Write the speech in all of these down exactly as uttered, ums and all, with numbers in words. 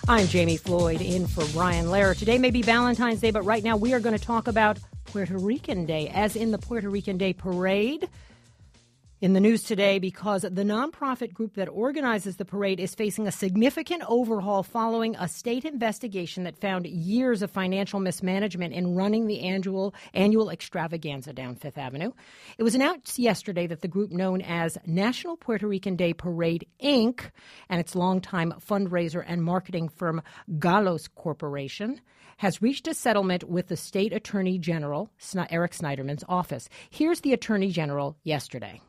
I'm Jamie Floyd in for Brian Lehrer. Today may be Valentine's Day, but right now we are going to talk about Puerto Rican Day, as in the Puerto Rican Day Parade. In the news today, because the nonprofit group that organizes the parade is facing a significant overhaul following a state investigation that found years of financial mismanagement in running the annual annual extravaganza down Fifth Avenue. It was announced yesterday that the group known as National Puerto Rican Day Parade, Incorporated, and its longtime fundraiser and marketing firm Galos Corporation has reached a settlement with the state attorney general, Eric Schneiderman's office. Here's the attorney general yesterday.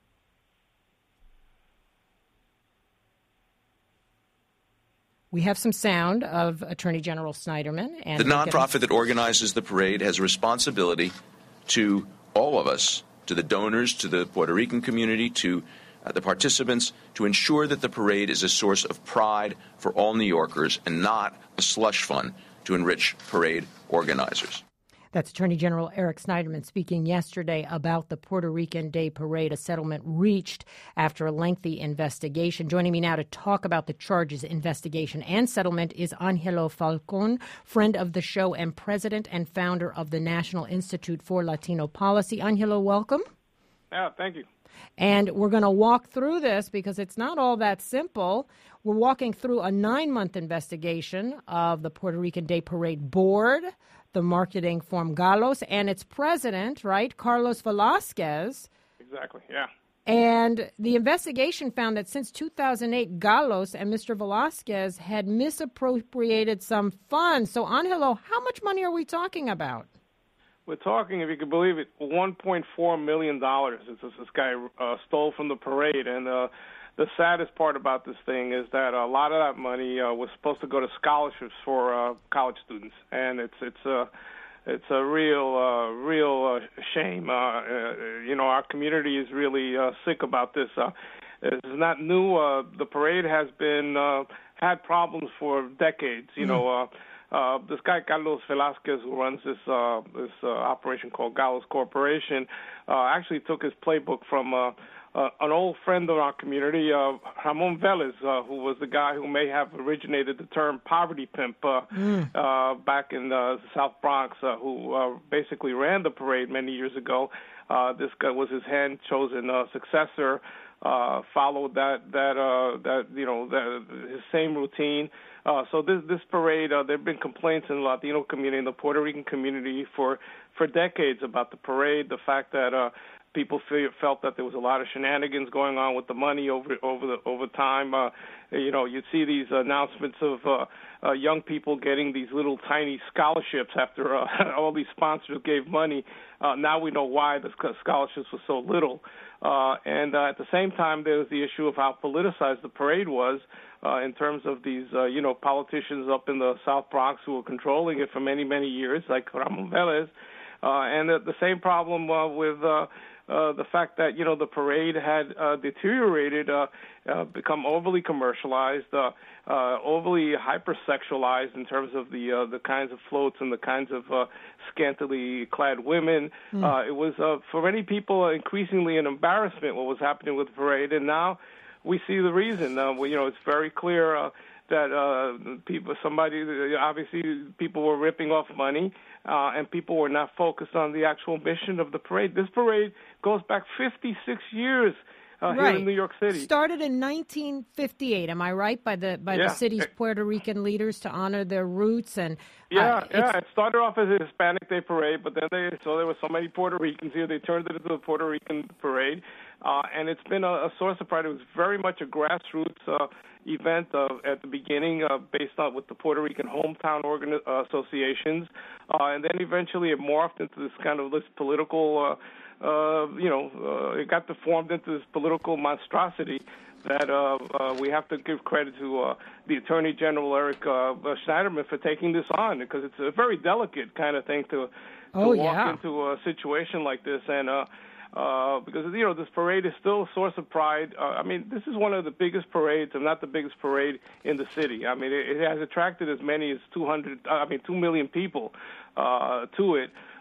We have some sound of Attorney General Schneiderman. And the nonprofit that organizes the parade has a responsibility to all of us, to the donors, to the Puerto Rican community, to uh, the participants, to ensure that the parade is a source of pride for all New Yorkers and not a slush fund to enrich parade organizers. That's Attorney General Eric Schneiderman speaking yesterday about the Puerto Rican Day Parade, a settlement reached after a lengthy investigation. Joining me now to talk about the charges, investigation, and settlement is Angelo Falcon, friend of the show and president and founder of the National Institute for Latino Policy. Angelo, welcome. Yeah, thank you. And we're going to walk through this because it's not all that simple. We're walking through a nine-month investigation of the Puerto Rican Day Parade Board, the marketing firm Galos, and its president, right, Carlos Velasquez. Exactly, yeah. And the investigation found that since two thousand eight, Galos and Mister Velasquez had misappropriated some funds. So, Angelo, how much money are we talking about? We're talking, if you could believe it, one point four million dollars. This, this guy uh, stole from the parade. And uh, the saddest part about this thing is that a lot of that money uh, was supposed to go to scholarships for uh, college students. And it's it's a, it's a real, uh, real uh, shame. Uh, uh, you know, our community is really uh, sick about this. Uh, it's not new. Uh, the parade has been uh, had problems for decades, you mm. know. Uh, Uh, this guy, Carlos Velasquez, who runs this uh, this uh, operation called Galos Corporation, uh, actually took his playbook from uh, uh, an old friend of our community, uh, Ramon Velez, uh, who was the guy who may have originated the term poverty pimp uh, mm. uh, back in uh, the South Bronx, uh, who uh, basically ran the parade many years ago. Uh, this guy was his hand-chosen uh, successor. Uh, followed that that uh, that you know that, his same routine. Uh, so this this parade, uh, there have been complaints in the Latino community, in the Puerto Rican community for for decades about the parade. The fact that uh, people feel, felt that there was a lot of shenanigans going on with the money over over the over time. Uh, you know, you'd see these announcements of uh, uh, young people getting these little tiny scholarships after uh, all these sponsors gave money. Uh, now we know why the scholarships were so little. Uh, and uh, at the same time, there was the issue of how politicized the parade was uh, in terms of these, uh, you know, politicians up in the South Bronx who were controlling it for many, many years, like Ramon Velez. Uh, and the, the same problem uh, with uh, uh, the fact that, you know, the parade had uh, deteriorated, uh, uh, become overly commercialized, uh, uh, overly hypersexualized in terms of the uh, the kinds of floats and the kinds of uh, scantily clad women. Mm. Uh, it was, uh, for many people, increasingly an embarrassment what was happening with the parade. And now we see the reason. Uh, well, you know, it's very clear uh, that uh, people, somebody, obviously people were ripping off money, uh, and people were not focused on the actual mission of the parade. This parade goes back fifty-six years uh, right. here in New York City. Started in nineteen fifty-eight, am I right, by the by yeah. the city's Puerto Rican leaders to honor their roots? And yeah, uh, yeah, it started off as a Hispanic Day Parade, but then they saw there were so many Puerto Ricans here, they turned it into a Puerto Rican parade. Uh, and it's been a, a source of pride. It was very much a grassroots uh, event uh, at the beginning, uh, based on with the Puerto Rican hometown organi- uh, associations, uh, and then eventually it morphed into this kind of this political, uh, uh, you know, uh, it got deformed into this political monstrosity that uh, uh, we have to give credit to uh, the Attorney General Eric uh, Schneiderman for taking this on, because it's a very delicate kind of thing to, to oh, walk yeah. into a situation like this, and. Uh, Uh, because, you know, this parade is still a source of pride. Uh, I mean, this is one of the biggest parades, and not the biggest parade in the city. I mean, it, it has attracted as many as two hundred, I mean, two million people uh, to it.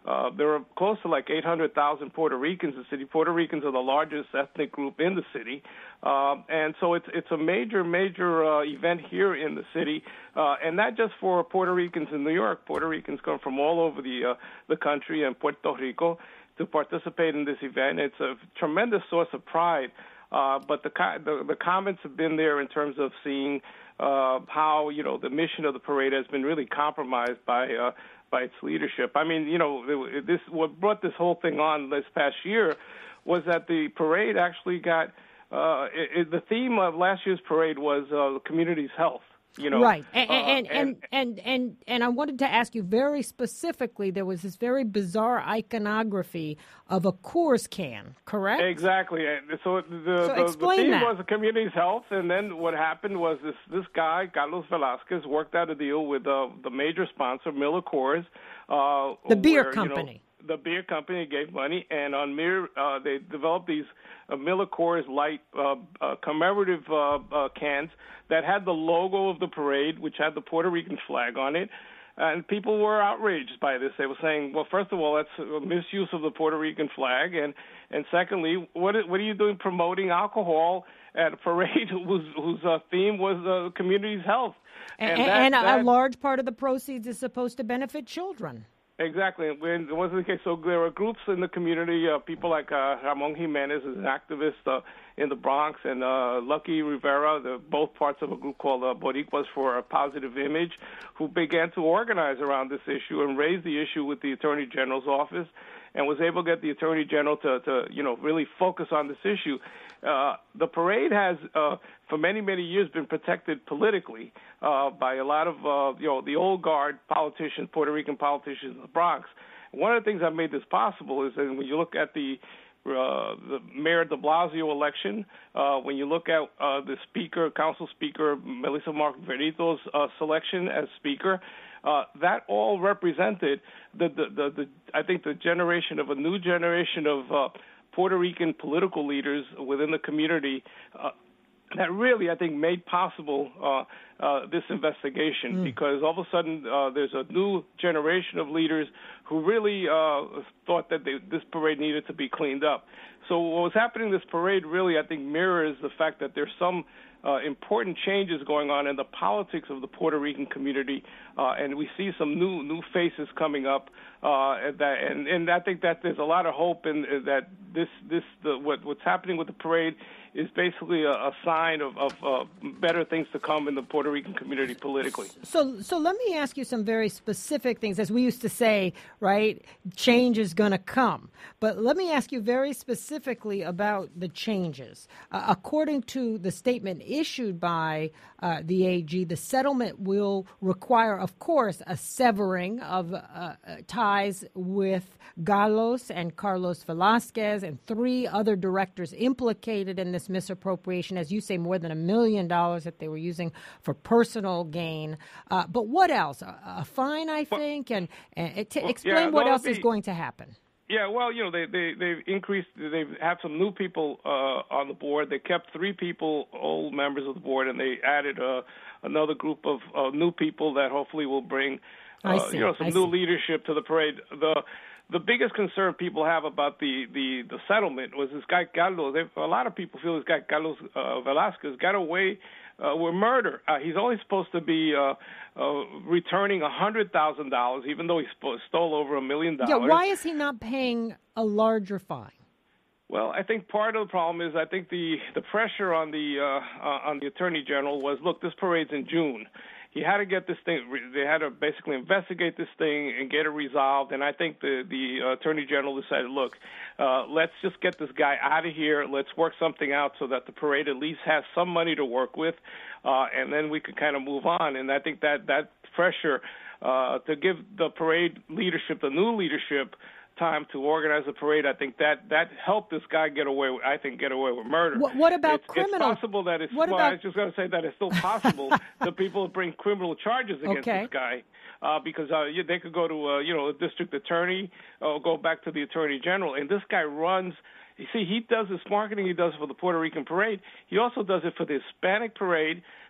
Uh, there are close to like eight hundred thousand Puerto Ricans in the city. Puerto Ricans are the largest ethnic group in the city. Uh, and so it's it's a major, major uh, event here in the city, uh, and not just for Puerto Ricans in New York. Puerto Ricans come from all over the uh, the country and Puerto Rico to participate in this event. It's a tremendous source of pride, uh, but the, the the comments have been there in terms of seeing uh, how, you know, the mission of the parade has been really compromised by uh, by its leadership. I mean, you know, this what brought this whole thing on this past year was that the parade actually got uh, it, it, the theme of last year's parade was uh, the community's health. You know, right, and uh, and, and, and and and and I wanted to ask you very specifically. There was this very bizarre iconography of a Coors can, correct? Exactly. So the, so the, explain the theme that. was the community's health, and then what happened was this this guy Carlos Velasquez worked out a deal with uh, the major sponsor Miller Coors, uh, the beer where, company. You know, the beer company gave money, and on Mir, uh, they developed these uh, Miller Coors Light uh, uh, commemorative uh, uh, cans that had the logo of the parade, which had the Puerto Rican flag on it. And people were outraged by this. They were saying, well, first of all, that's a misuse of the Puerto Rican flag. And, and secondly, what, what are you doing promoting alcohol at a parade whose, whose uh, theme was the uh, community's health? And, and, and, that, and a, that, a large part of the proceeds is supposed to benefit children. Exactly. When it wasn't the case. So there were groups in the community, uh, people like uh, Ramon Jimenez, is an activist uh, in the Bronx, and uh, Lucky Rivera, the, both parts of a group called uh, Boricuas for a Positive Image, who began to organize around this issue and raise the issue with the Attorney General's office, and was able to get the Attorney General to, to you know, really focus on this issue. Uh, the parade has, uh, for many, many years, been protected politically uh, by a lot of, uh, you know, the old guard politicians, Puerto Rican politicians in the Bronx. One of the things that made this possible is that when you look at the uh, the Mayor de Blasio election, uh, when you look at uh, the Speaker, Council Speaker Melissa Margarito's uh, selection as Speaker, uh, that all represented the, the, the, the, I think, the generation of a new generation of uh, Puerto Rican political leaders within the community uh, that really, I think, made possible uh, uh, this investigation, mm. because all of a sudden uh, there's a new generation of leaders who really uh, thought that they, this parade needed to be cleaned up. So what was happening in this parade really, I think, mirrors the fact that there's some uh, important changes going on in the politics of the Puerto Rican community, uh, and we see some new new faces coming up. Uh, and, that, and, and I think that there's a lot of hope in, in that this this the, what, what's happening with the parade is basically a, a sign of, of uh, better things to come in the Puerto Rican community politically. So, so let me ask you some very specific things. As we used to say, right, change is going to come. But let me ask you very specifically about the changes. Uh, according to the statement issued by uh, the A G, the settlement will require, of course, a severing of uh, ties with Carlos and Carlos Velasquez and three other directors implicated in this misappropriation, as you say, more than a million dollars that they were using for personal gain. Uh, but what else? A, a fine, I think, and, and to well, explain yeah, what no, else the, is going to happen. Yeah, well, you know, they, they, they've increased, they've had some new people uh, on the board. They kept three people, old members of the board, and they added uh, another group of uh, new people that hopefully will bring, uh, you know, some I new see. leadership to the parade. The The biggest concern people have about the, the, the settlement was this guy Carlos. They, a lot of people feel this guy Carlos uh, Velasquez got away uh, with murder. Uh, he's only supposed to be uh, uh, returning one hundred thousand dollars, even though he sp- stole over a million dollars. Yeah, why is he not paying a larger fine? Well, I think part of the problem is I think the, the pressure on the uh, uh, on the Attorney General was, look, this parade's in June. He had to get this thing. They had to basically investigate this thing and get it resolved. And I think the the uh, Attorney General decided, look, uh, let's just get this guy out of here. Let's work something out so that the parade at least has some money to work with, uh, and then we could kind of move on. And I think that that pressure uh, to give the parade leadership, the new leadership, time to organize a parade, I think that that helped this guy get away with, I think, get away with murder. What, what about it's, criminal? It's possible that it's, what well, about... I was just going to say that it's still possible that people bring criminal charges against okay. this guy, uh, because uh, they could go to, uh, you know, a district attorney or go back to the Attorney General. And this guy runs, you see, he does this marketing he does for the Puerto Rican parade. He also does it for the Hispanic parade,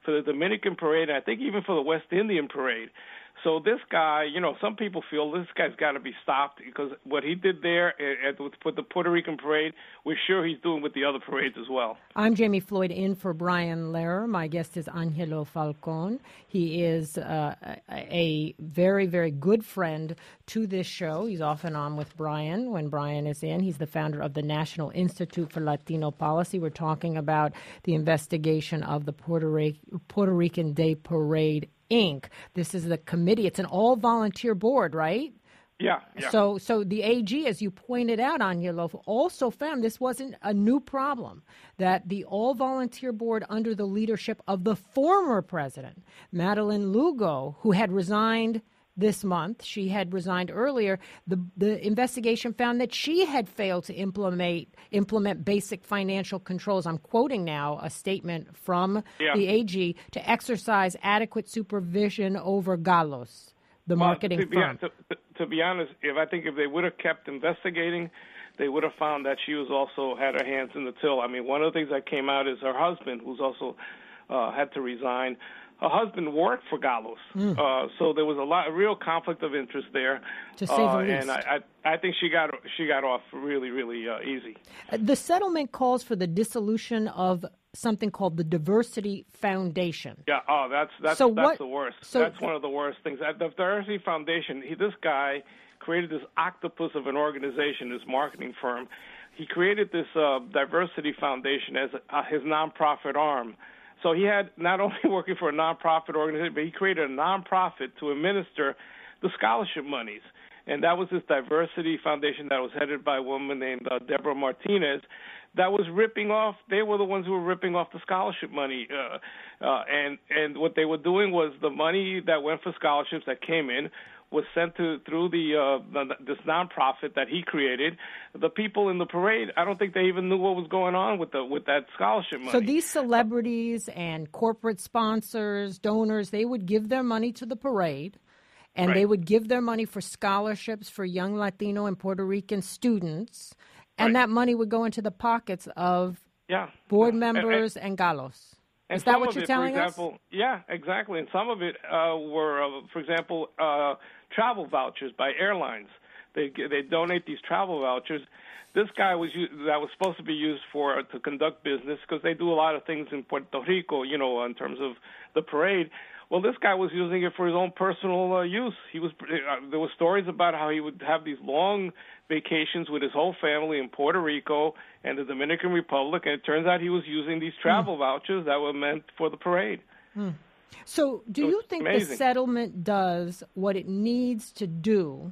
for the Dominican parade, and I think even for the West Indian parade. So this guy, you know, some people feel this guy's got to be stopped because what he did there at, at, with the Puerto Rican parade, we're sure he's doing with the other parades as well. I'm Jamie Floyd in for Brian Lehrer. My guest is Angelo Falcon. He is uh, a very, very good friend to this show. He's often on with Brian when Brian is in. He's the founder of the National Institute for Latino Policy. We're talking about the investigation of the Puerto, Ric- Puerto Rican Day Parade, Incorporated. This is the committee. It's an all-volunteer board, right? Yeah, yeah. So so the A G, as you pointed out, Angelo, also found this wasn't a new problem, that the all-volunteer board under the leadership of the former president, Madeleine Lugo, who had resigned this month, she had resigned earlier, the the investigation found that she had failed to implement implement basic financial controls. I'm quoting now a statement from yeah. the A G to exercise adequate supervision over Galos, the well, marketing to be, firm. To, to be honest, if I think if they would have kept investigating, they would have found that she was also had her hands in the till. I mean, one of the things that came out is her husband, who's also uh, had to resign. Her husband worked for Galos, mm. uh, so there was a lot, a real conflict of interest there. To say uh, the least. And I, I, I think she got she got off really, really uh, easy. The settlement calls for the dissolution of something called the Diversity Foundation. Yeah, oh, that's that's so that's what, the worst. So that's one of the worst things. At the Diversity Foundation, he, this guy created this octopus of an organization, this marketing firm. He created this uh, Diversity Foundation as a, uh, his nonprofit arm. So he had not only working for a nonprofit organization, but he created a nonprofit to administer the scholarship monies. And that was this Diversity Foundation that was headed by a woman named uh, Deborah Martinez that was ripping off, they were the ones who were ripping off the scholarship money. Uh, uh, and, and what they were doing was the money that went for scholarships that came in was sent to through the, uh, the this nonprofit that he created. The people in the parade, I don't think they even knew what was going on with the with that scholarship money. So these celebrities and corporate sponsors, donors, they would give their money to the parade, and right. they would give their money for scholarships for young Latino and Puerto Rican students, and right. that money would go into the pockets of yeah. board yeah. members and, and, and Galos. And Is that what you're it, telling for example, us? Yeah, exactly. And some of it uh, were, uh, for example, uh, travel vouchers by airlines. They they donate these travel vouchers. This guy was that was supposed to be used for to conduct business because they do a lot of things in Puerto Rico, you know, in terms of the parade. Well, this guy was using it for his own personal uh, use. He was uh, there were stories about how he would have these long vacations with his whole family in Puerto Rico and the Dominican Republic, and it turns out he was using these travel mm. vouchers that were meant for the parade. Mm. So do so you think amazing. the settlement does what it needs to do,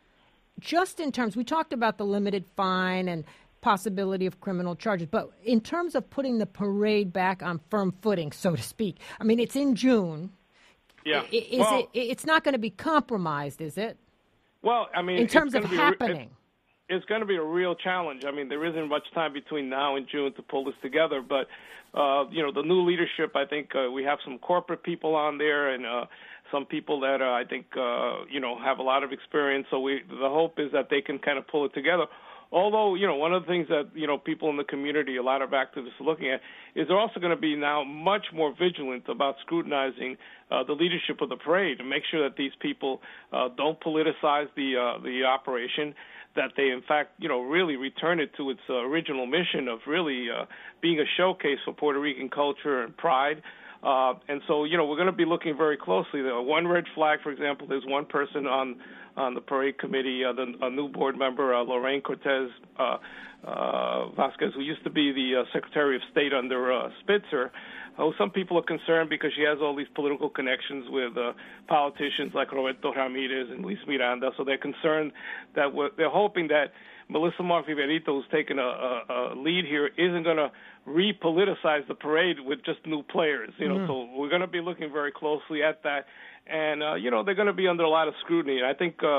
just in terms, we talked about the limited fine and possibility of criminal charges, but in terms of putting the parade back on firm footing, so to speak, I mean, it's in June. Yeah. Is well, it, it's not going to be compromised, is it? Well, I mean, in terms of be happening. A, it's going to be a real challenge. I mean, there isn't much time between now and June to pull this together, but, uh, you know, the new leadership, I think uh, we have some corporate people on there and uh, some people that uh, I think, uh, you know, have a lot of experience. So we, the hope is that they can kind of pull it together. Although, you know, one of the things that, you know, people in the community, a lot of activists are looking at, is they're also going to be now much more vigilant about scrutinizing uh, the leadership of the parade and make sure that these people uh, don't politicize the uh, the operation, that they, in fact, you know, really return it to its uh, original mission of really uh, being a showcase for Puerto Rican culture and pride. Uh, and so, you know, we're going to be looking very closely. The one red flag, for example, there's one person on on the parade committee, uh, the, a new board member, uh, Lorraine Cortez uh, uh, Vasquez, who used to be the uh, Secretary of State under uh, Spitzer. Uh, some people are concerned because she has all these political connections with uh, politicians like Roberto Ramirez and Luis Miranda, so they're concerned that we're, they're hoping that Melissa Mark-Viverito, who's taken a, a, a lead here, isn't going to re-politicize the parade with just new players. You know, mm. so we're going to be looking very closely at that. And, uh, you know, they're going to be under a lot of scrutiny. And I think uh,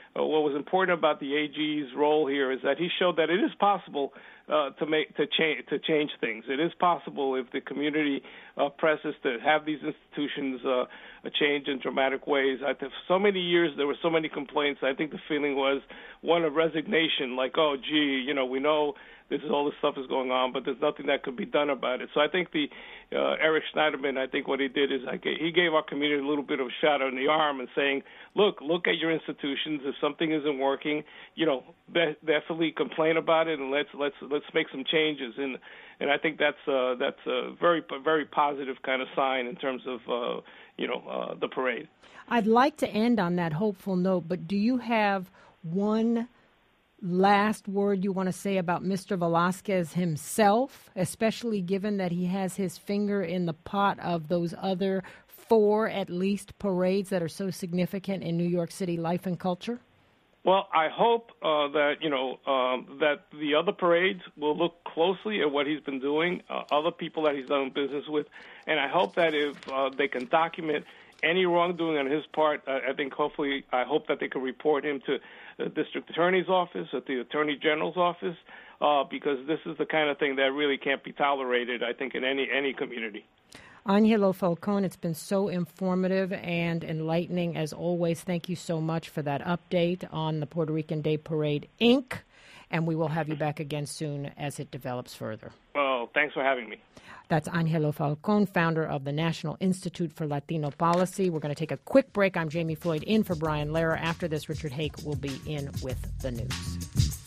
uh, what was important about the A G's role here is that he showed that it is possible uh, to make to change to change things. It is possible if the community uh, presses to have these institutions uh, change in dramatic ways. I think for so many years there were so many complaints. I think the feeling was one of resignation, like, oh, gee, you know, we know this is all this stuff is going on, but there's nothing that could be done about it. So I think the uh, Eric Schneiderman, I think what he did is like he gave our community a little bit of a shot in the arm and saying, look, look at your institutions. If something isn't working, you know, be- definitely complain about it and let's let's let's make some changes. And and I think that's uh, that's a very very positive kind of sign in terms of uh, you know uh, the parade. I'd like to end on that hopeful note, but do you have one last word you want to say about Mister Velasquez himself, especially given that he has his finger in the pot of those other four, at least, parades that are so significant in New York City life and culture? Well, I hope uh, that, you know, um, that the other parades will look closely at what he's been doing, uh, other people that he's done business with, and I hope that if uh, they can document any wrongdoing on his part, uh, I think hopefully, I hope that they can report him to the district attorney's office, at the attorney general's office, uh, because this is the kind of thing that really can't be tolerated, I think, in any any community. Angelo Falcone, it's been so informative and enlightening as always. Thank you so much for that update on the Puerto Rican Day Parade, Incorporated. And we will have you back again soon as it develops further. Well, thanks for having me. That's Angelo Falcone, founder of the National Institute for Latino Policy. We're going to take a quick break. I'm Jamie Floyd in for Brian Lehrer. After this, Richard Hake will be in with the news.